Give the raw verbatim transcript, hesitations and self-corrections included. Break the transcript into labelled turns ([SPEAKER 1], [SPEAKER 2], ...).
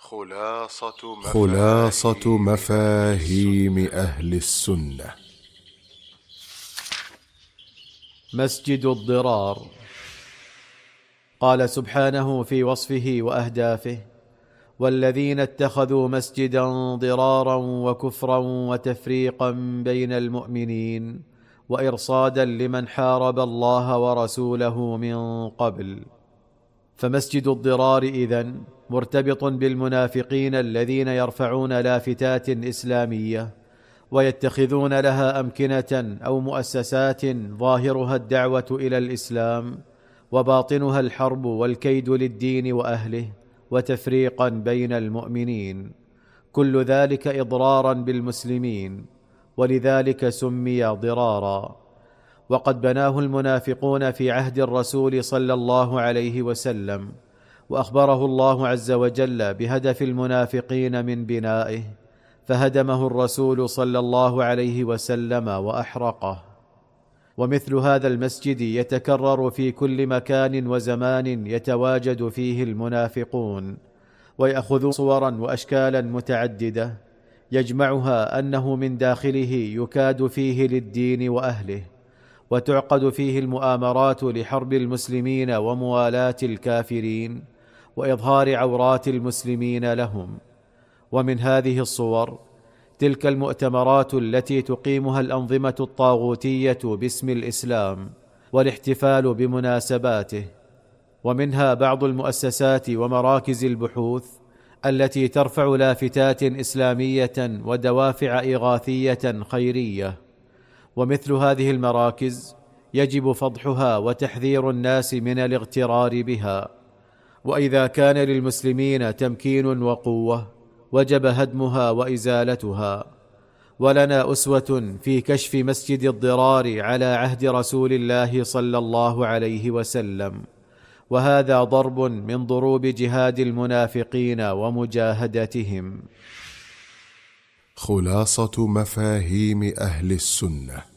[SPEAKER 1] خلاصة مفاهيم,
[SPEAKER 2] خلاصة مفاهيم أهل السنة.
[SPEAKER 3] مسجد الضرار. قال سبحانه في وصفه وأهدافه: والذين اتخذوا مسجدا ضرارا وكفرا وتفريقا بين المؤمنين وإرصادا لمن حارب الله ورسوله من قبل. فمسجد الضرار إذن مرتبط بالمنافقين الذين يرفعون لافتات إسلامية ويتخذون لها أمكنة أو مؤسسات ظاهرها الدعوة إلى الإسلام وباطنها الحرب والكيد للدين وأهله وتفريقا بين المؤمنين، كل ذلك إضرارا بالمسلمين، ولذلك سمي ضرارا. وقد بناه المنافقون في عهد الرسول صلى الله عليه وسلم، وأخبره الله عز وجل بهدف المنافقين من بنائه، فهدمه الرسول صلى الله عليه وسلم وأحرقه. ومثل هذا المسجد يتكرر في كل مكان وزمان يتواجد فيه المنافقون، ويأخذون صورا وأشكالا متعددة يجمعها أنه من داخله يكاد فيه للدين وأهله، وتعقد فيه المؤامرات لحرب المسلمين وموالاة الكافرين وإظهار عورات المسلمين لهم. ومن هذه الصور تلك المؤتمرات التي تقيمها الأنظمة الطاغوتية باسم الإسلام والاحتفال بمناسباته، ومنها بعض المؤسسات ومراكز البحوث التي ترفع لافتات إسلامية ودوافع إغاثية خيرية. ومثل هذه المراكز يجب فضحها وتحذير الناس من الاغترار بها، وإذا كان للمسلمين تمكين وقوة وجب هدمها وإزالتها. ولنا أسوة في كشف مسجد الضرار على عهد رسول الله صلى الله عليه وسلم، وهذا ضرب من ضروب جهاد المنافقين ومجاهدتهم.
[SPEAKER 2] خلاصة مفاهيم أهل السنة.